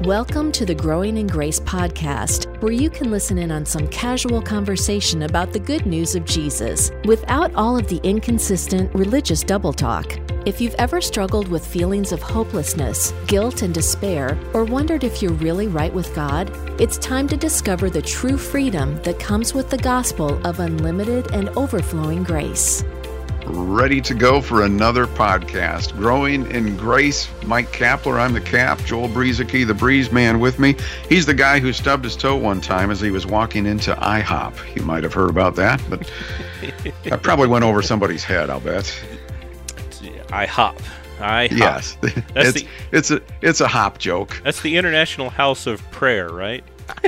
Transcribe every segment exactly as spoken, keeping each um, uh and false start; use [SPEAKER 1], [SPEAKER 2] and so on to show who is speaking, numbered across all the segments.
[SPEAKER 1] Welcome to the Growing in Grace podcast, where you can listen in on some casual conversation about the good news of Jesus without all of the inconsistent religious double talk. If you've ever struggled with feelings of hopelessness, guilt, and despair, or wondered if you're really right with God, it's time to discover the true freedom that comes with the gospel of unlimited and overflowing grace.
[SPEAKER 2] Ready to go for another podcast. Growing in Grace. Mike Kapler, I'm the Cap. Joel Brieseke, the Breeze Man, with me. He's the guy who stubbed his toe one time as he was walking into IHOP. You might have heard about that, but I probably went over somebody's head, I'll bet.
[SPEAKER 3] IHOP. IHOP.
[SPEAKER 2] Yes,
[SPEAKER 3] That's
[SPEAKER 2] it's,
[SPEAKER 3] the,
[SPEAKER 2] it's, a, it's a hop joke.
[SPEAKER 3] That's the International House of Prayer, right?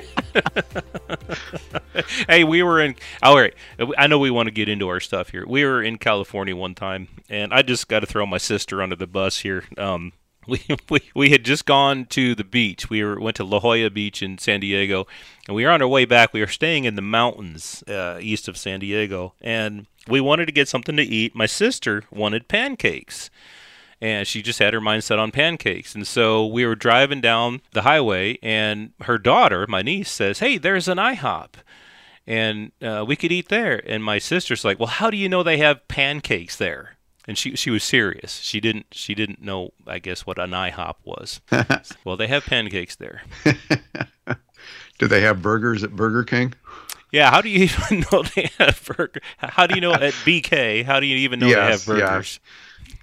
[SPEAKER 3] Hey, we were in, all right, I know we want to get into our stuff here. We were in California one time, and I just got to throw my sister under the bus here. Um, we, we we had just gone to the beach. We were, went to La Jolla Beach in San Diego, and we were on our way back. We were staying in the mountains uh, east of San Diego, and we wanted to get something to eat. My sister wanted pancakes. And she just had her mind set on pancakes. And so we were driving down the highway, and her daughter, my niece, says, "Hey, there's an IHOP, and uh, we could eat there." And my sister's like, "Well, how do you know they have pancakes there?" And she she was serious. She didn't she didn't know, I guess, what an IHOP was. Well, they have pancakes there.
[SPEAKER 2] Do they have burgers at Burger King?
[SPEAKER 3] Yeah, how do you even know they have burgers? How do you know at B K? How do you even know
[SPEAKER 2] yes,
[SPEAKER 3] they have burgers?
[SPEAKER 2] Yeah.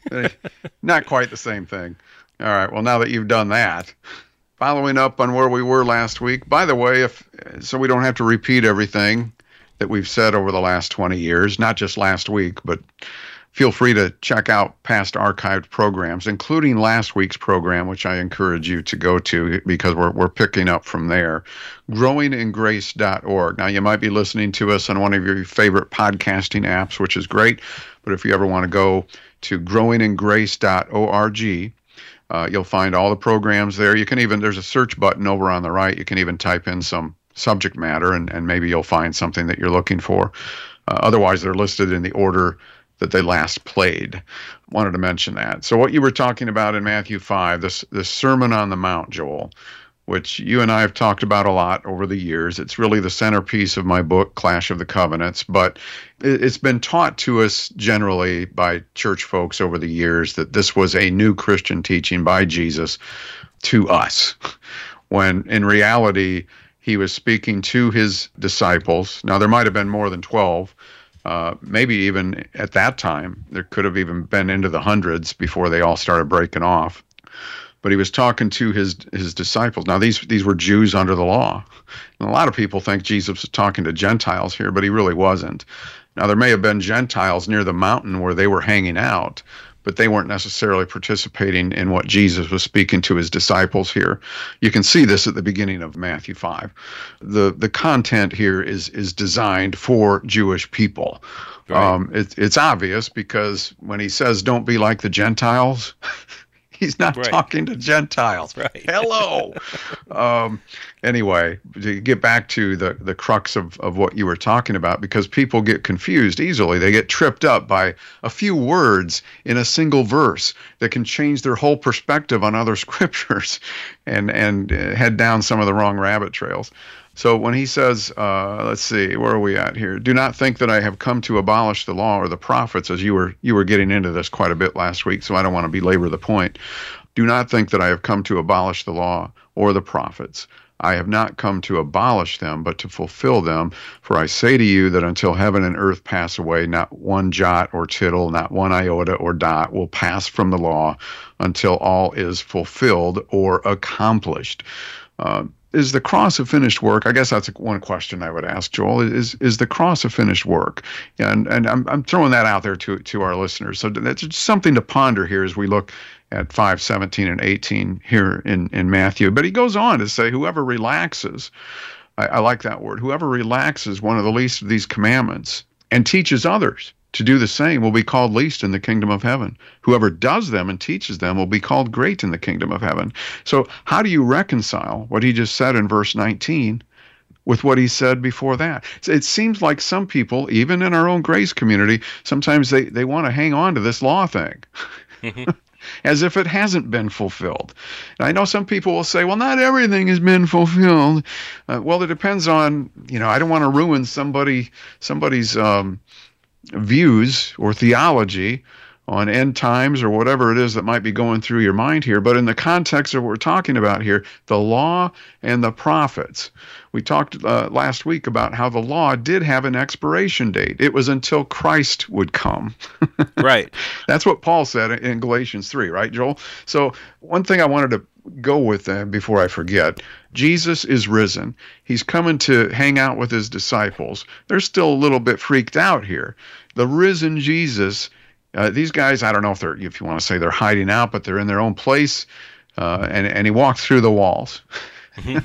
[SPEAKER 2] Not quite the same thing. All right. Well, now that you've done that, following up on where we were last week, by the way, if so we don't have to repeat everything that we've said over the last twenty years, not just last week, but feel free to check out past archived programs, including last week's program, which I encourage you to go to because we're we're picking up from there. growing in grace dot org. Now, you might be listening to us on one of your favorite podcasting apps, which is great, but if you ever want to go to growing in grace dot org, uh, you'll find all the programs there. You can even, there's a search button over on the right. You can even type in some subject matter, and, and maybe you'll find something that you're looking for. Uh, otherwise, they're listed in the order that they last played. Wanted to mention that. So what you were talking about in Matthew five, this, this Sermon on the Mount, Joel, which you and I have talked about a lot over the years. It's really the centerpiece of my book, Clash of the Covenants, but it's been taught to us generally by church folks over the years that this was a new Christian teaching by Jesus to us, when in reality, he was speaking to his disciples. Now, there might have been more than twelve. Uh, maybe even at that time, there could have even been into the hundreds before they all started breaking off. But he was talking to his his disciples. Now, these these were Jews under the law. And a lot of people think Jesus was talking to Gentiles here, but he really wasn't. Now, there may have been Gentiles near the mountain where they were hanging out, but they weren't necessarily participating in what Jesus was speaking to his disciples here. You can see this at the beginning of Matthew five. The the content here is is designed for Jewish people. Right. Um, it, it's obvious because when he says, "Don't be like the Gentiles," he's not right. talking to Gentiles.
[SPEAKER 3] Right.
[SPEAKER 2] Hello. um, anyway, to get back to the, the crux of, of what you were talking about, because people get confused easily. They get tripped up by a few words in a single verse that can change their whole perspective on other scriptures and, and head down some of the wrong rabbit trails. So when he says, uh, let's see, where are we at here? "Do not think that I have come to abolish the law or the prophets," as you were you were getting into this quite a bit last week, so I don't want to belabor the point. "Do not think that I have come to abolish the law or the prophets. I have not come to abolish them, but to fulfill them. For I say to you that until heaven and earth pass away, not one jot or tittle, not one iota or dot will pass from the law until all is fulfilled or accomplished." Uh, Is the cross a finished work? I guess that's one question I would ask, Joel. Is is the cross a finished work? And and I'm I'm throwing that out there to to our listeners. So that's just something to ponder here as we look at five seventeen and eighteen here in, in Matthew. But he goes on to say, whoever relaxes, I, I like that word, whoever relaxes one of the least of these commandments and teaches others to do the same will be called least in the kingdom of heaven. Whoever does them and teaches them will be called great in the kingdom of heaven. So how do you reconcile what he just said in verse nineteen with what he said before that? It seems like some people, even in our own grace community, sometimes they, they want to hang on to this law thing. Mm-hmm. as if it hasn't been fulfilled. And I know some people will say, well, not everything has been fulfilled. Uh, well, it depends on, you know, I don't want to ruin somebody somebody's um, views or theology on end times or whatever it is that might be going through your mind here. But in the context of what we're talking about here, the law and the prophets, we talked uh, last week about how the law did have an expiration date. It was until Christ would come.
[SPEAKER 3] Right.
[SPEAKER 2] That's what Paul said in Galatians three, right, Joel? So one thing I wanted to go with uh, before I forget, Jesus is risen. He's coming to hang out with his disciples. They're still a little bit freaked out here. The risen Jesus, Uh, these guys, I don't know if they're, if you want to say they're hiding out, but they're in their own place. Uh, and, and he walked through the walls. Mm-hmm.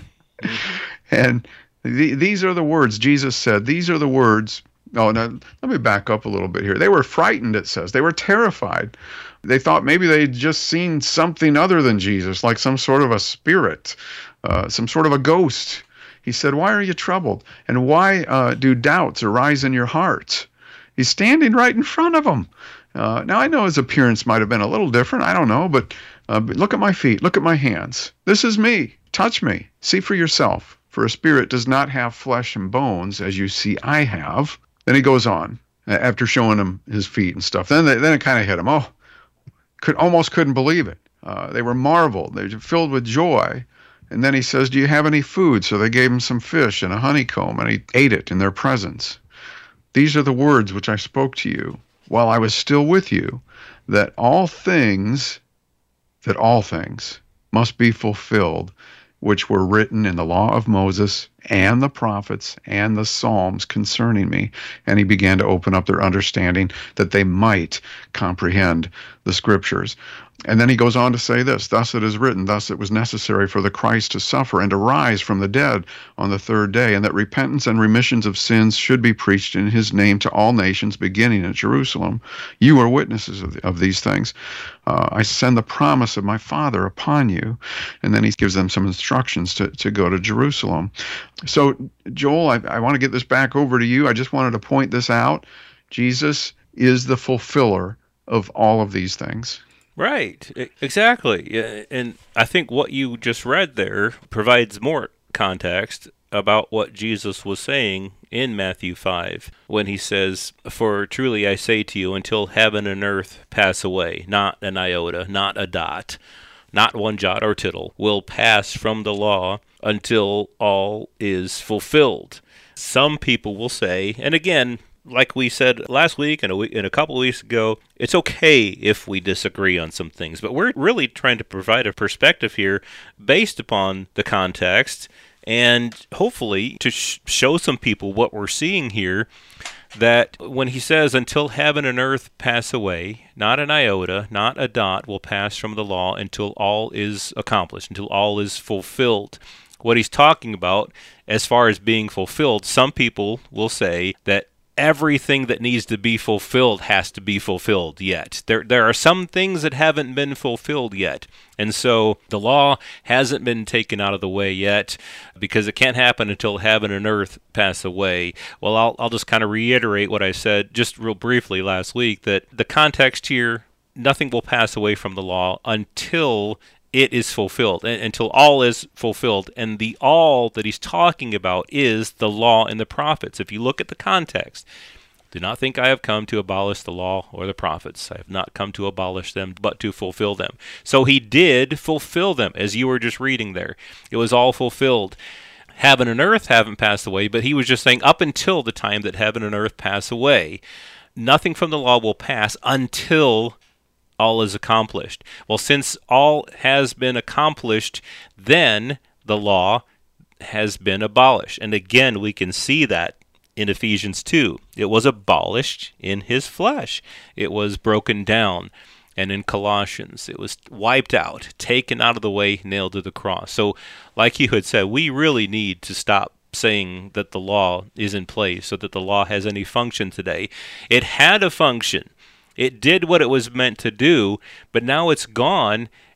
[SPEAKER 2] And the, these are the words Jesus said. These are the words. Oh, now let me back up a little bit here. They were frightened, it says. They were terrified. They thought maybe they'd just seen something other than Jesus, like some sort of a spirit, uh, some sort of a ghost. He said, why are you troubled? And why uh, do doubts arise in your hearts? He's standing right in front of them. Uh, now, I know his appearance might have been a little different. I don't know, but, uh, but look at my feet. Look at my hands. This is me. Touch me. See for yourself. For a spirit does not have flesh and bones, as you see I have. Then he goes on, after showing him his feet and stuff. Then, they, then it kind of hit him. Oh, could almost couldn't believe it. Uh, they were marveled. They were filled with joy. And then he says, do you have any food? So they gave him some fish and a honeycomb, and he ate it in their presence. These are the words which I spoke to you while I was still with you, that all things, that all things must be fulfilled, which were written in the law of Moses and the prophets and the Psalms concerning me. And he began to open up their understanding that they might comprehend the scriptures. And then he goes on to say this, thus it is written, thus it was necessary for the Christ to suffer and to rise from the dead on the third day, and that repentance and remissions of sins should be preached in his name to all nations, beginning at Jerusalem. You are witnesses of, of these things. Uh, I send the promise of my Father upon you. And then he gives them some instructions to, to go to Jerusalem. So, Joel, I, I want to get this back over to you. I just wanted to point this out. Jesus is the fulfiller of all of these things.
[SPEAKER 3] Right, exactly. And I think what you just read there provides more context about what Jesus was saying in Matthew five when he says, for truly I say to you, until heaven and earth pass away, not an iota, not a dot, not one jot or tittle, will pass from the law until all is fulfilled. Some people will say, and again, like we said last week and a, week, and a couple of weeks ago, it's okay if we disagree on some things, but we're really trying to provide a perspective here based upon the context and hopefully to sh- show some people what we're seeing here, that when he says, until heaven and earth pass away, not an iota, not a dot will pass from the law until all is accomplished, until all is fulfilled. What he's talking about as far as being fulfilled, some people will say that everything that needs to be fulfilled has to be fulfilled yet. There there are some things that haven't been fulfilled yet. And so the law hasn't been taken out of the way yet because it can't happen until heaven and earth pass away. Well, I'll I'll just kind of reiterate what I said just real briefly last week, that the context here, nothing will pass away from the law until it is fulfilled, until all is fulfilled. And the all that he's talking about is the law and the prophets. If you look at the context, do not think I have come to abolish the law or the prophets. I have not come to abolish them, but to fulfill them. So he did fulfill them, as you were just reading there. It was all fulfilled. Heaven and earth haven't passed away, but he was just saying up until the time that heaven and earth pass away, nothing from the law will pass until all is accomplished. Well, since all has been accomplished, then the law has been abolished. And again, we can see that in Ephesians two. It was abolished in his flesh. It was broken down. And in Colossians, it was wiped out, taken out of the way, nailed to the cross. So, like you had said, we really need to stop saying that the law is in place so that the law has any function today. It had a function. It did what it was meant to do, but now it's gone,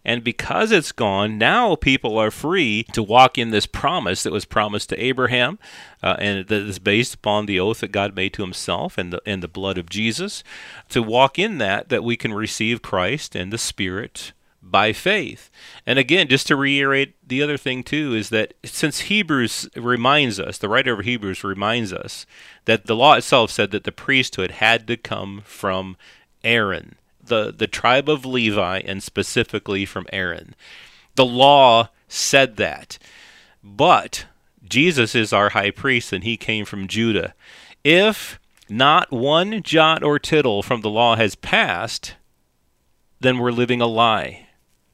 [SPEAKER 3] And because it's gone, now people are free to walk in this promise that was promised to Abraham, uh, and that is based upon the oath that God made to himself and the, and the blood of Jesus, to walk in that, that we can receive Christ and the Spirit by faith. And again, just to reiterate, the other thing too is that since Hebrews reminds us, the writer of Hebrews reminds us that the law itself said that the priesthood had to come from Aaron, the, the tribe of Levi, and specifically from Aaron. The law said that. But Jesus is our high priest, and he came from Judah. If not one jot or tittle from the law has passed, then we're living a lie.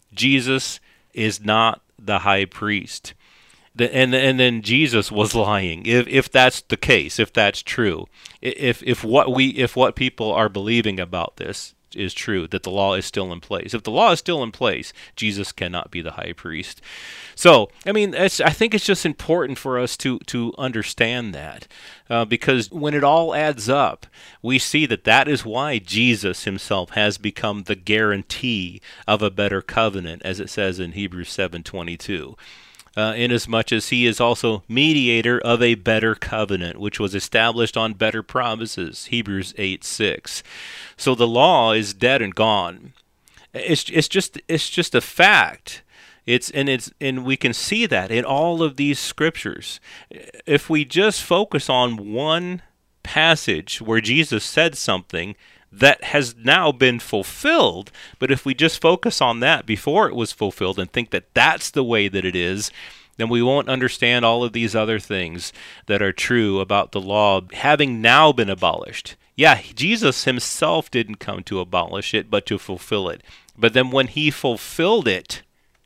[SPEAKER 3] Jesus is not the high priest. The, and and then Jesus was lying. If if that's the case, if that's true, if if what we if what people are believing about this is true, that the law is still in place. If the law is still in place, Jesus cannot be the high priest. So, I mean, it's, I think it's just important for us to to understand that, uh, because when it all adds up, we see that that is why Jesus himself has become the guarantee of a better covenant, as it says in Hebrews seven twenty-two. Uh, inasmuch as he is also mediator of a better covenant, which was established on better promises, Hebrews eight six. So the law is dead and gone. It's it's just it's just a fact. It's and it's and we can see that in all of these scriptures. If we just focus on one passage where Jesus said something that has now been fulfilled, but if we just focus on that before it was fulfilled and think that that's the way that it is, then we won't understand all of these other things that are true about the law having now been abolished. Yeah, Jesus himself didn't come to abolish it, but to fulfill it. But then when he fulfilled it,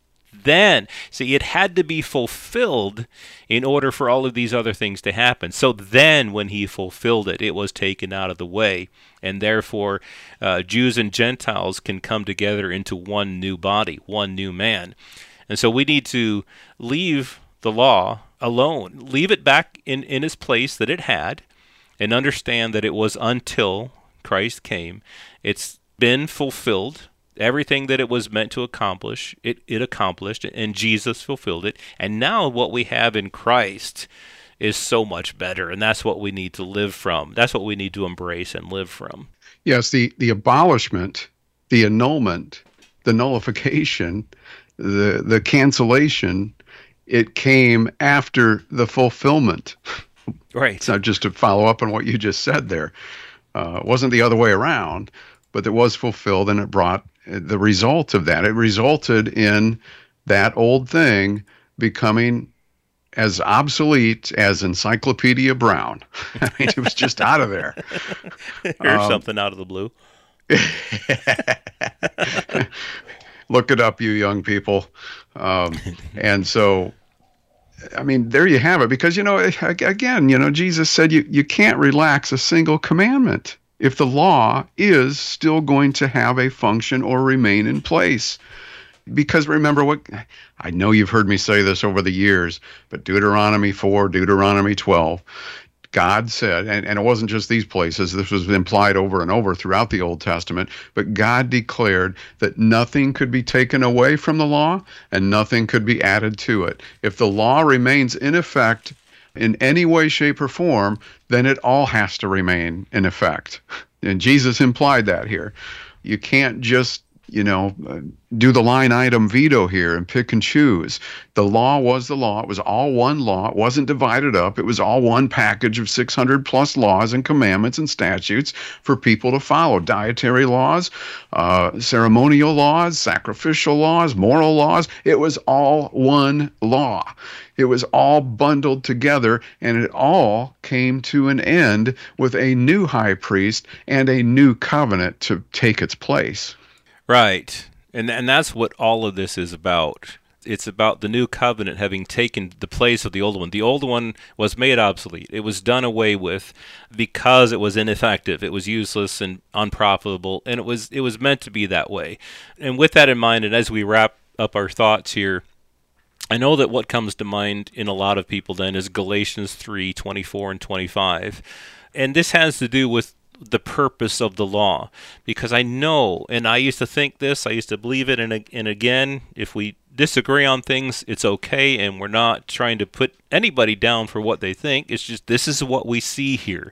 [SPEAKER 3] then, see, it had to be fulfilled in order for all of these other things to happen. So then when he fulfilled it, it was taken out of the way. And therefore, uh, Jews and Gentiles can come together into one new body, one new man. And so we need to leave the law alone, leave it back in, in its place that it had, and understand that it was until Christ came. It's been fulfilled. Everything that it was meant to accomplish, it, it accomplished, and Jesus fulfilled it. And now what we have in Christ is so much better, and that's what we need to live from. That's what we need to embrace and live from.
[SPEAKER 2] Yes, the, the abolishment, the annulment, the nullification, the the cancellation, it came after the fulfillment.
[SPEAKER 3] Right.
[SPEAKER 2] So just to follow up on what you just said there, uh, it wasn't the other way around, but it was fulfilled, and it brought the result of that. It resulted in that old thing becoming as obsolete as Encyclopedia Brown. I mean, it was just out of there.
[SPEAKER 3] Here's
[SPEAKER 2] um,
[SPEAKER 3] something out of the blue.
[SPEAKER 2] Look it up, you young people. Um, and so, I mean, there you have it. Because, you know, again, you know, Jesus said you, you can't relax a single commandment if the law is still going to have a function or remain in place. Because remember what, I know you've heard me say this over the years, but Deuteronomy four, Deuteronomy twelve, God said, and, and it wasn't just these places, this was implied over and over throughout the Old Testament, but God declared that nothing could be taken away from the law and nothing could be added to it. If the law remains in effect in any way, shape, or form, then it all has to remain in effect. And Jesus implied that here. You can't just, you know, uh, do the line item veto here and pick and choose. The law was the law. It was all one law. It wasn't divided up. It was all one package of six hundred plus laws and commandments and statutes for people to follow. Dietary laws, uh, ceremonial laws, sacrificial laws, moral laws. It was all one law. It was all bundled together, and it all came to an end with a new high priest and a new covenant to take its place.
[SPEAKER 3] Right. And and that's what all of this is about. It's about the new covenant having taken the place of the old one. The old one was made obsolete. It was done away with because it was ineffective. It was useless and unprofitable, and it was it was meant to be that way. And with that in mind, and as we wrap up our thoughts here, I know that what comes to mind in a lot of people then is Galatians three twenty-four and twenty-five. And this has to do with the purpose of the law, because I know, and I used to think this, I used to believe it, and, and again, if we disagree on things, it's okay, and we're not trying to put anybody down for what they think. It's just, this is what we see here.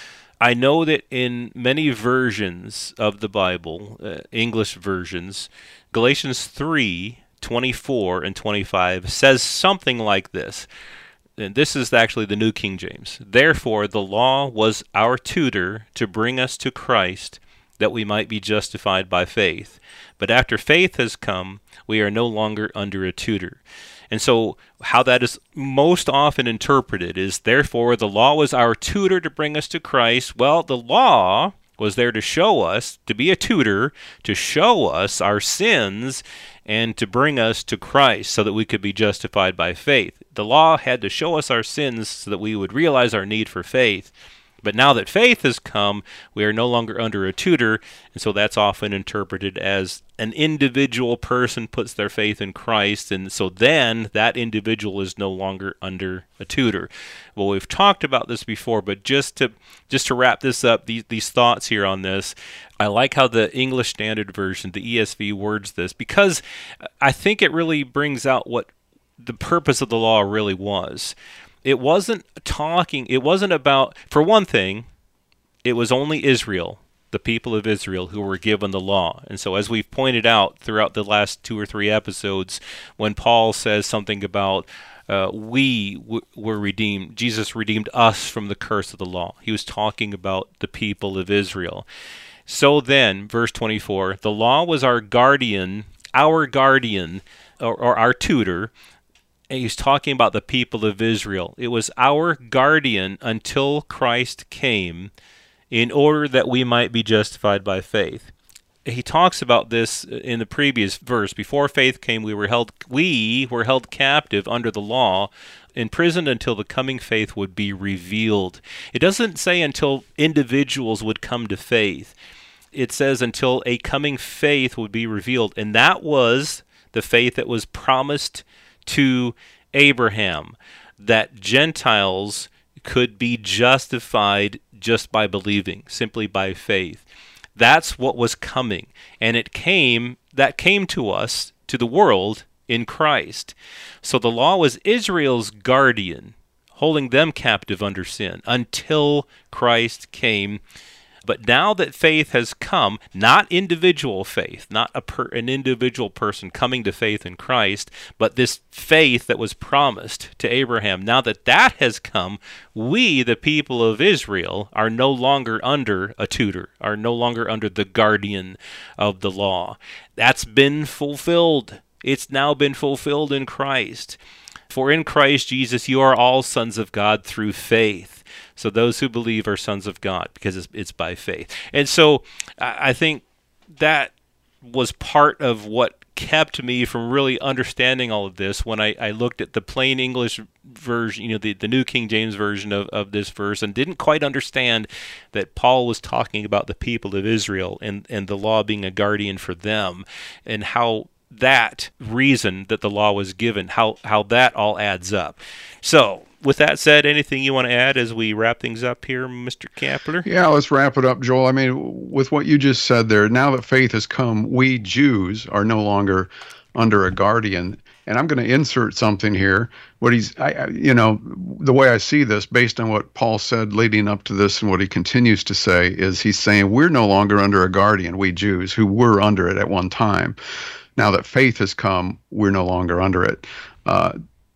[SPEAKER 3] I know that in many versions of the Bible, uh, English versions, Galatians three, twenty-four and twenty-five says something like this. And this is actually the New King James. Therefore, the law was our tutor to bring us to Christ, that we might be justified by faith. But after faith has come, we are no longer under a tutor. And so how that is most often interpreted is, therefore, the law was our tutor to bring us to Christ. Well, the law was there to show us, to be a tutor, to show us our sins and to bring us to Christ so that we could be justified by faith. The law had to show us our sins so that we would realize our need for faith. But now that faith has come, we are no longer under a tutor, and so that's often interpreted as an individual person puts their faith in Christ, and so then that individual is no longer under a tutor. Well, we've talked about this before, but just to just to wrap this up, these, these thoughts here on this, I like how the English Standard Version, the E S V, words this, because I think it really brings out what the purpose of the law really was. It wasn't talking, it wasn't about, for one thing, it was only Israel, the people of Israel, who were given the law. And so as we've pointed out throughout the last two or three episodes, when Paul says something about uh, we w- were redeemed, Jesus redeemed us from the curse of the law. He was talking about the people of Israel. So then, verse twenty-four, the law was our guardian, our guardian, or, or our tutor. And he's talking about the people of Israel. It was our guardian until Christ came, in order that we might be justified by faith. He talks about this in the previous verse. Before faith came, we were held we were held captive under the law, imprisoned until the coming faith would be revealed. It doesn't say until individuals would come to faith. It says until a coming faith would be revealed. And that was the faith that was promised to Abraham, that Gentiles could be justified just by believing, simply by faith. That's what was coming. And it came, that came to us, to the world, in Christ. So the law was Israel's guardian, holding them captive under sin, until Christ came. But now that faith has come, not individual faith, not a per, an individual person coming to faith in Christ, but this faith that was promised to Abraham, now that that has come, we, the people of Israel, are no longer under a tutor, are no longer under the guardian of the law. That's been fulfilled. It's now been fulfilled in Christ. For in Christ Jesus you are all sons of God through faith. So those who believe are sons of God, because it's, it's by faith. And so I think that was part of what kept me from really understanding all of this when I, I looked at the plain English version, you know, the, the New King James Version of, of this verse, and didn't quite understand that Paul was talking about the people of Israel and, and the law being a guardian for them, and how that reason that the law was given, how, how that all adds up. So, with that said, anything you want to add as we wrap things up here, Mister Kapler?
[SPEAKER 2] Yeah, let's wrap it up, Joel. I mean, with what you just said there, now that faith has come, we Jews are no longer under a guardian. And I'm going to insert something here. What he's, I, you know, the way I see this, based on what Paul said leading up to this and what he continues to say, is he's saying we're no longer under a guardian, we Jews, who were under it at one time. Now that faith has come, we're no longer under it. Uh,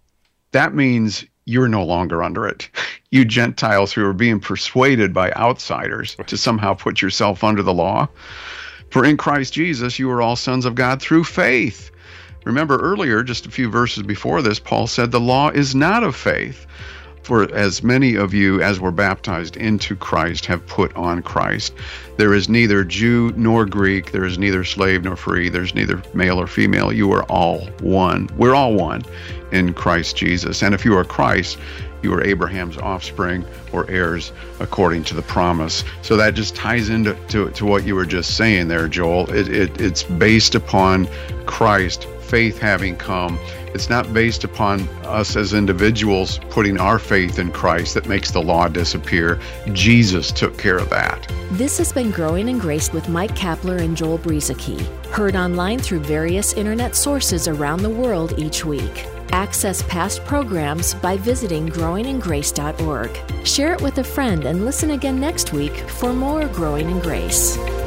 [SPEAKER 2] that means you're no longer under it. You Gentiles who are being persuaded by outsiders to somehow put yourself under the law. For in Christ Jesus, you are all sons of God through faith. Remember earlier, just a few verses before this, Paul said the law is not of faith. For as many of you as were baptized into Christ have put on Christ. There is neither Jew nor Greek. There is neither slave nor free. There's neither male or female. You are all one. We're all one in Christ Jesus. And if you are Christ, you are Abraham's offspring or heirs according to the promise. So that just ties into to, to what you were just saying there, Joel. It, it, it's based upon Christ, faith having come. It's not based upon us as individuals putting our faith in Christ that makes the law disappear. Jesus took care of that.
[SPEAKER 1] This has been Growing in Grace with Mike Kapler and Joel Brueseke, heard online through various internet sources around the world each week. Access past programs by visiting growing in grace dot org. Share it with a friend and listen again next week for more Growing in Grace.